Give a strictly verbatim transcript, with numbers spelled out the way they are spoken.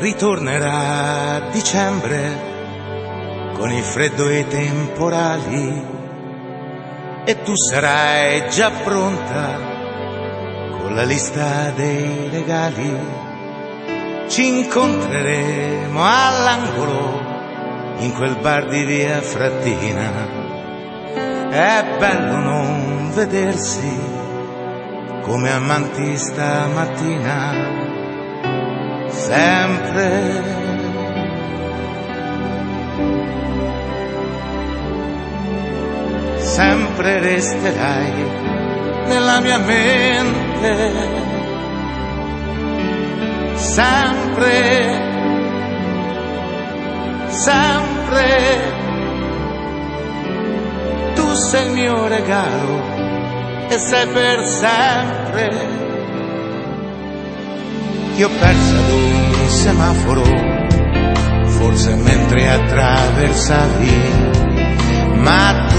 ritornerà a dicembre con il freddo e i temporali e tu sarai già pronta con la lista dei regali. Ci incontreremo all'angolo in quel bar di via Frattina. È bello non vedersi come amanti stamattina. Sempre sempre resterai nella mia mente. Sempre, sempre tu sei il mio regalo e sei per sempre. Ti ho perso ad un semaforo, forse mentre attraversavi, ma